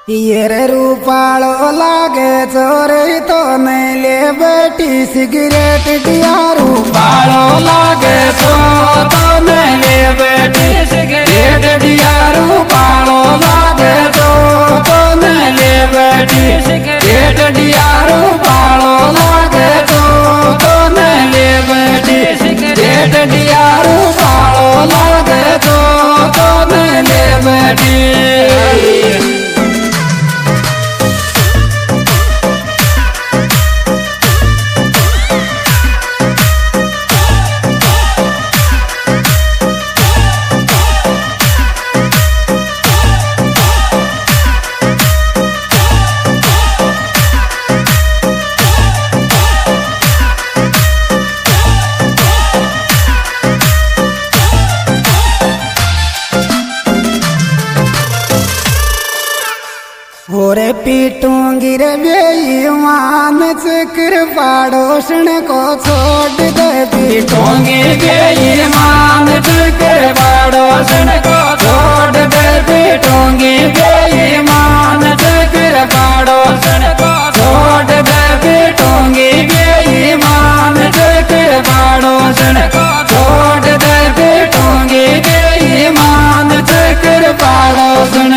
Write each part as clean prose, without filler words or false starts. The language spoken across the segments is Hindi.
ये रे रूपालो लागे चोरे तो नहीं ले बेटी सिगरेट दिया रूपालो लागे तो नहीं ले बेटी सिगरेट दिया रूपालो लागे तो नहीं ले बेटी सिगरेट दिया रूपालो लागे तो नहीं ले बेटी सिगरेट दिया रूपालो लागे तो नहीं ले बेटी। होरे पीटूंगी रे बेईमान चक्र पड़ोसन को छोड़ दे पीटूंगी बेईमान चक्र पड़ोसन को छोड़ दे पीटूंगी बेईमान चक्र पड़ोसन को छोड़ दे पीटूंगी बेईमान चक्र पड़ोसन को छोड़ दे पीटूंगी बेईमान चक्र पड़ोसन।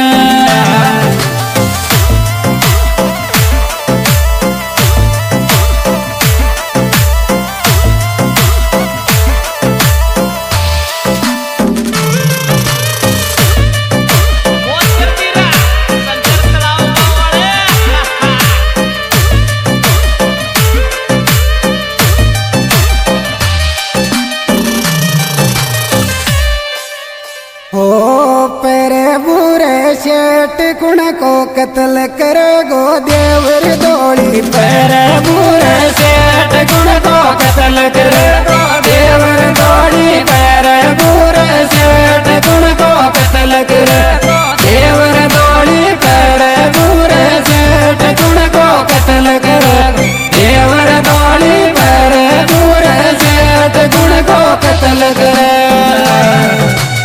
शेठ कुण को कत्ल करेगो देवर दौड़ी पैरे बुरे शेठ कुण को कत्ल करेगो देवर दौड़ी पैरे बुरे शेठ कुण को कत्ल करेगो देवर दौड़ी पैरे बुरे शेठ कुण को कत्ल करेगो देवर दौड़ी पैरे बुरे शेठ कुण को कत्ल करेगो।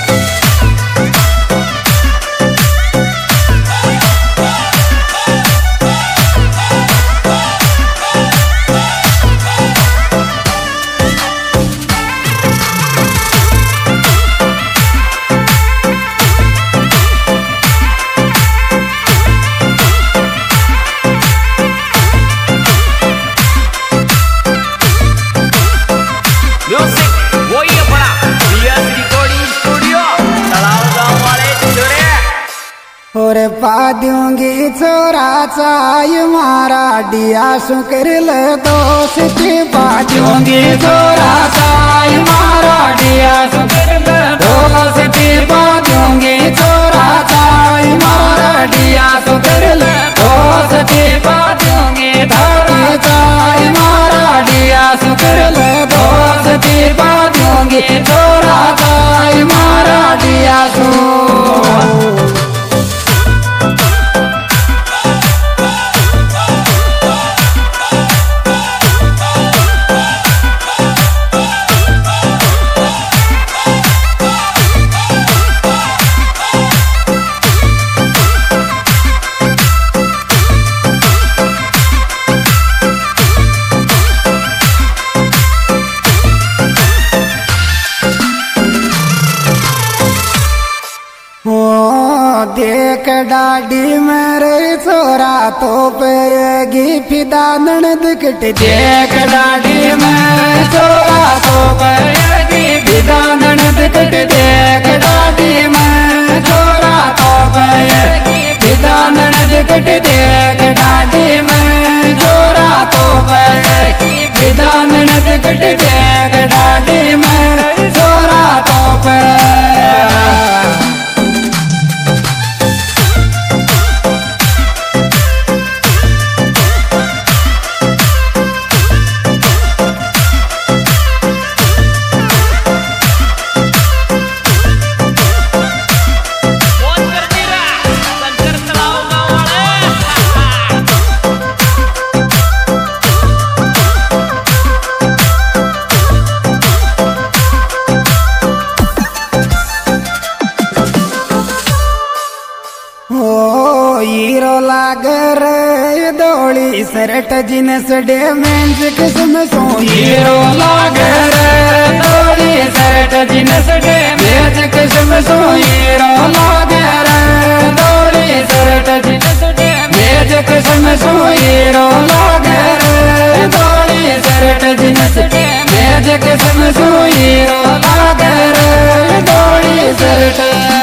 और पा दूंगी छोरा चाय मारा डिया शुक्र ले दोस्ती पा दूंगी छोरा चाय मारा डिया शुक्र ले दोस्ती पा दूंगी छोरा चाय मारा डिया शुक्र ले दोस्ती पा दूंगी थारी चाय मारा डिया शुक्र ले दोस्ती पा दूंगी छोरा चाय मारा डिया शुक्र। देख डाडी मेरे छोरा तो पेगी फिदा ननदकट देख डाडी मेरे छोरा तो पेगी फिदा ननदकट देख डाडी मेरे छोरा तो पेगी फिदा ननदकट देख डाडी मेरे छोरा तो पेगी फिदा ननदकट देख डाडी मेरे छोरा तो पेगी। शर्ट जीन्स डेमेंस किस्म सो हीरो लागे रे दौड़ी शर्ट जीन्स डेमेंस किस्म सो हीरो लागे रे दौड़ी शर्ट जीन्स डेमेंस किस्म सो हीरो लागे रे दौड़ी शर्ट जीन्स डेमेंस किस्म सो हीरो लागे रे दौड़ी शर्ट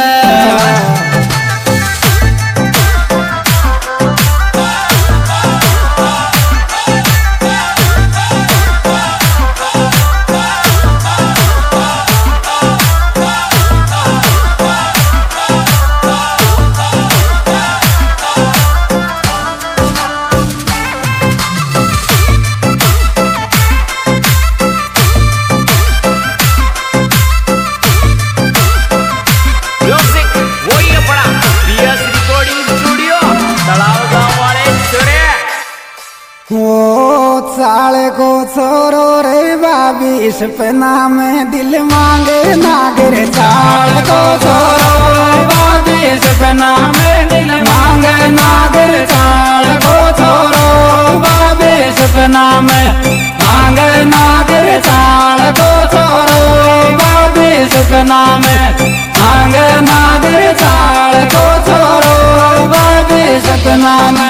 साले को छोरो रे बाबी सपना में दिल मांगे नागर साल को छोरो बाबी सपना में दिल मांगे नागर साल को छोरो बाबी सपना में मांगे नागर साल को छोरो बाबी सपना में मांगे नागर साल को छोरो बाबी सपना में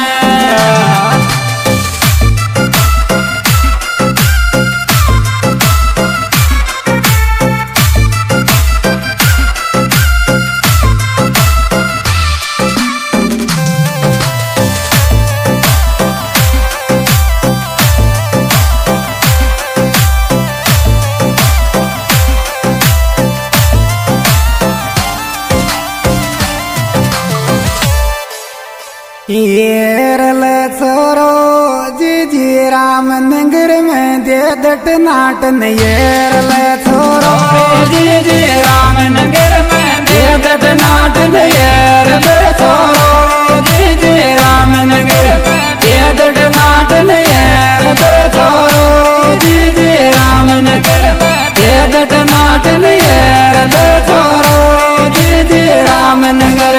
येरल छोरो जी राम नगर में दे दट नाटन येरल छोरो जी राम नगर में दे दट नाटन येरल छोरो जी राम नगर में दे दट नाटन येरल छोरो जी राम नगर में दे दट नाटन येरल छोरो जी राम नगर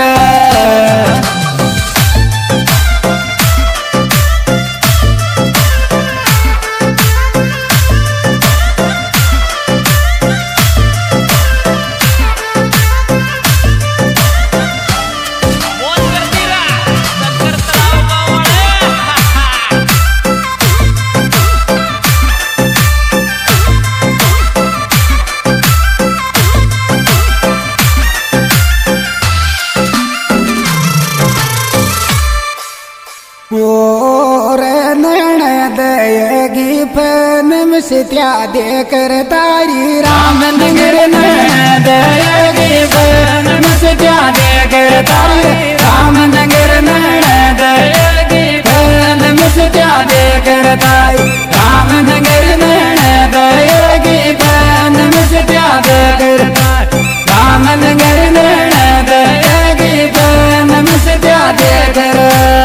सित्या देकर तारी राम नगर देगी बन सित्या देकर तारी राम नगर देगी बन सित्या देकर तारी राम नगर देगी बन सित्या देकर राम नगर देगी बन सित्या देकर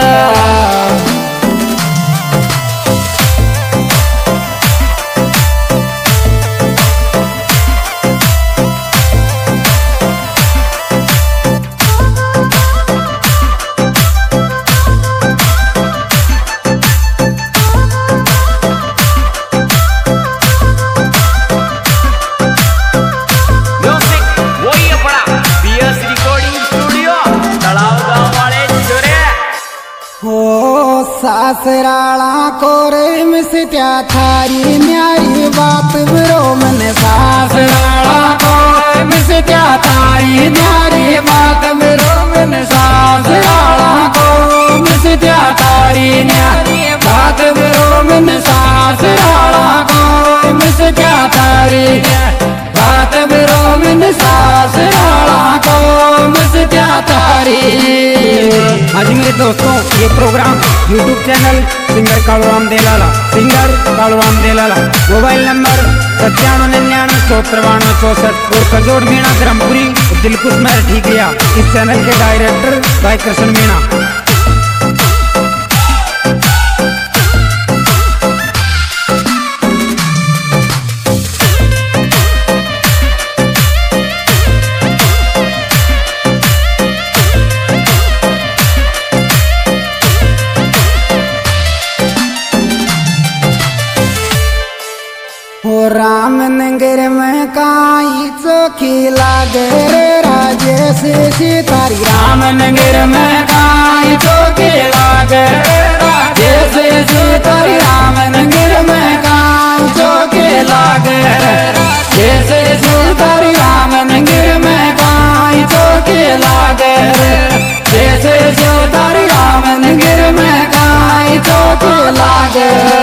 सासराला कोरे मिस्त्या थारी न्यारी बात बरो मन सासराला कोरे मिस्त्या थारी न्यारी बात बरो मन सासराला को मिस्त्या थारी न्यारी बात बरो मन सासराला को मिस्त्या थारी बात बरो मन सासराला को मिस्त्या थारी। हाँ जी मेरे दोस्तों, ये programme YouTube channel singer Kaluram Delala mobile number 9799 और कजोड़ मीणा धर्मपुरी दिलकुश महर ठीक गया। इस चैनल के डायरेक्टर भाई कृष्ण मीणा। काई चोखी लागे रे राजेश सीतारी रामनगर में काई चोखी लागे रे राजेश सीतारी रामनगर में काई चोखी लागे रे राजेश सीतारी रामनगर में काई चोखी लागे रे जैसे सीतारी रामनगर में काई चोखी लागे।